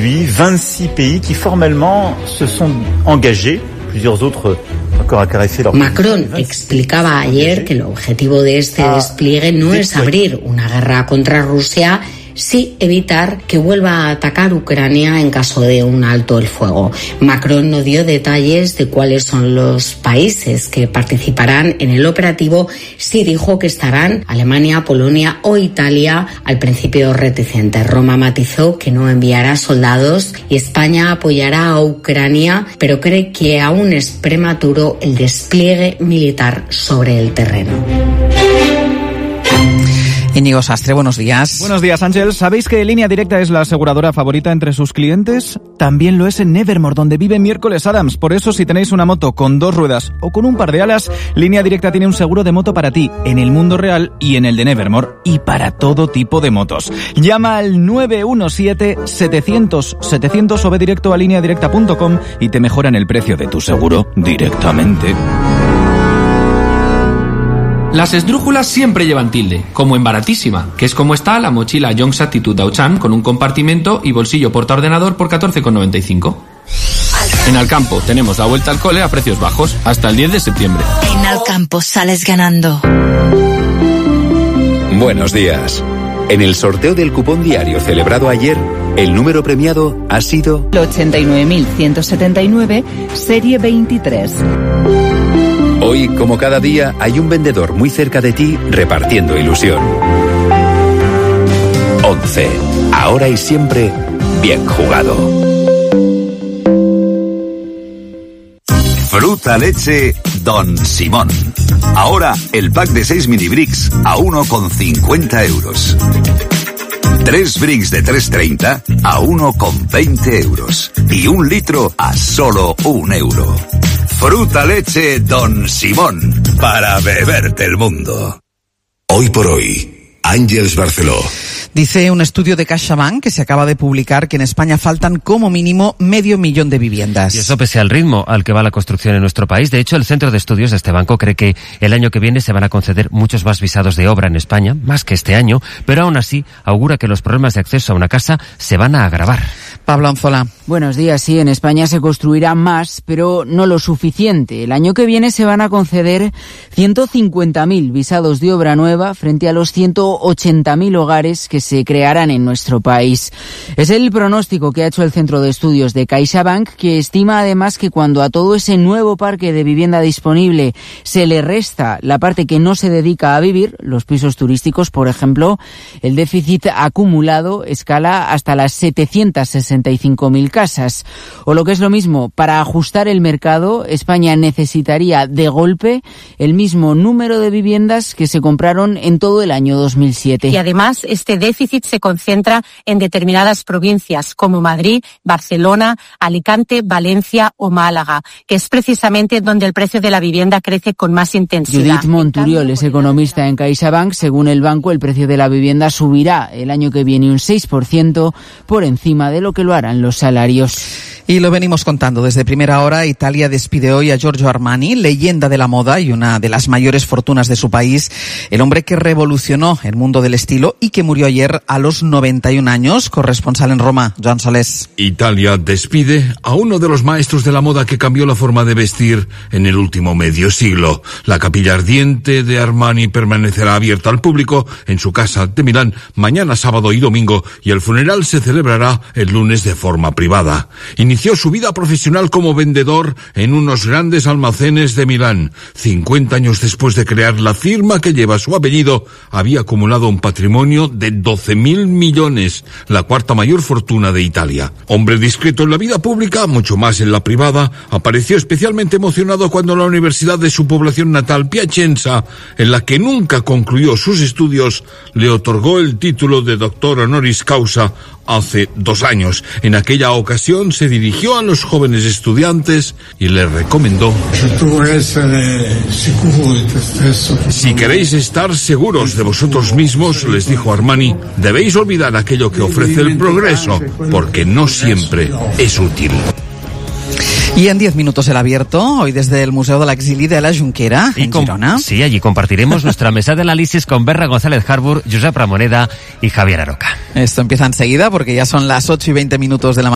aujourd'hui 26 pays qui formellement se sont engagés. Plusieurs autres encore acaricié leur... Macron explicaba ayer que el objetivo de este despliegue no es abrir una guerra contra Rusia, sí evitar que vuelva a atacar Ucrania en caso de un alto el fuego. Macron no dio detalles de cuáles son los países que participarán en el operativo, sí dijo que estarán Alemania, Polonia o Italia, al principio reticente. Roma matizó que no enviará soldados y España apoyará a Ucrania, pero cree que aún es prematuro el despliegue militar sobre el terreno. Íñigo Sastre, buenos días. Buenos días, Ángel. ¿Sabéis que Línea Directa es la aseguradora favorita entre sus clientes? También lo es en Nevermore, donde vive Miércoles Adams. Por eso, si tenéis una moto con 2 ruedas o con un par de alas, Línea Directa tiene un seguro de moto para ti, en el mundo real y en el de Nevermore, y para todo tipo de motos. Llama al 917-700-700 o ve directo a lineadirecta.com y te mejoran el precio de tu seguro directamente. Las esdrújulas siempre llevan tilde, como en Baratísima, que es como está la mochila Young's Attitude Auchan con un compartimento y bolsillo portaordenador por 14,95. En Alcampo tenemos la vuelta al cole a precios bajos, hasta el 10 de septiembre. En Alcampo sales ganando. Buenos días. En el sorteo del cupón diario celebrado ayer, el número premiado ha sido... 89.179, serie 23. Hoy, como cada día, hay un vendedor muy cerca de ti repartiendo ilusión. 11. Ahora y siempre, bien jugado. Fruta leche Don Simón. Ahora el pack de 6 mini bricks a 1,50 euros. 3 bricks de 3,30 a 1,20 euros. Y 1 litro a solo 1 euro. Fruta leche Don Simón, para beberte el mundo. Hoy por hoy, Àngels Barceló. Dice un estudio de CaixaBank que se acaba de publicar que en España faltan como mínimo 500.000 de viviendas. Y eso pese al ritmo al que va la construcción en nuestro país. De hecho, el centro de estudios de este banco cree que el año que viene se van a conceder muchos más visados de obra en España, más que este año, pero aún así augura que los problemas de acceso a una casa se van a agravar. Pablo Anzola. Buenos días. Sí, en España se construirá más, pero no lo suficiente. El año que viene se van a conceder 150.000 visados de obra nueva frente a los 180.000 hogares que se crearán en nuestro país. Es el pronóstico que ha hecho el Centro de Estudios de CaixaBank, que estima además que cuando a todo ese nuevo parque de vivienda disponible se le resta la parte que no se dedica a vivir, los pisos turísticos, por ejemplo, el déficit acumulado escala hasta las 765.000 casas. O lo que es lo mismo, para ajustar el mercado, España necesitaría de golpe el mismo número de viviendas que se compraron en todo el año 2007. Y además, este déficit se concentra en determinadas provincias como Madrid, Barcelona, Alicante, Valencia o Málaga, que es precisamente donde el precio de la vivienda crece con más intensidad. Judith Monturiol es economista en CaixaBank. Según el banco, el precio de la vivienda subirá el año que viene un 6% por encima de lo que lo harán los salarios. Y lo venimos contando desde primera hora. Italia despide hoy a Giorgio Armani, leyenda de la moda y una de las mayores fortunas de su país, el hombre que revolucionó el mundo del estilo y que murió ayer a los 91 años. Corresponsal en Roma, Joan Solés. Italia despide a uno de los maestros de la moda que cambió la forma de vestir en el último medio siglo. La capilla ardiente de Armani permanecerá abierta al público en su casa de Milán mañana, sábado y domingo, y el funeral se celebrará el lunes de forma privada. Inició su vida profesional como vendedor en unos grandes almacenes de Milán. 50 años después de crear la firma que lleva su apellido, había acumulado un patrimonio de 12.000 millones, la cuarta mayor fortuna de Italia. Hombre discreto en la vida pública, mucho más en la privada, apareció especialmente emocionado cuando la universidad de su población natal, Piacenza, en la que nunca concluyó sus estudios, le otorgó el título de doctor honoris causa hace 2 años. En aquella ocasión se dirigió a los jóvenes estudiantes y les recomendó: si queréis estar seguros de vosotros mismos, les dijo Armani, debéis olvidar aquello que ofrece el progreso, porque no siempre es útil. Y en 10 minutos el abierto, hoy desde el Museo de l'Exili de la Junquera, en Girona. Sí, allí compartiremos nuestra mesa de análisis con Berra González Harbour, Josep Ramoneda y Javier Aroca. Esto empieza enseguida porque ya son las 8:20 de la mañana.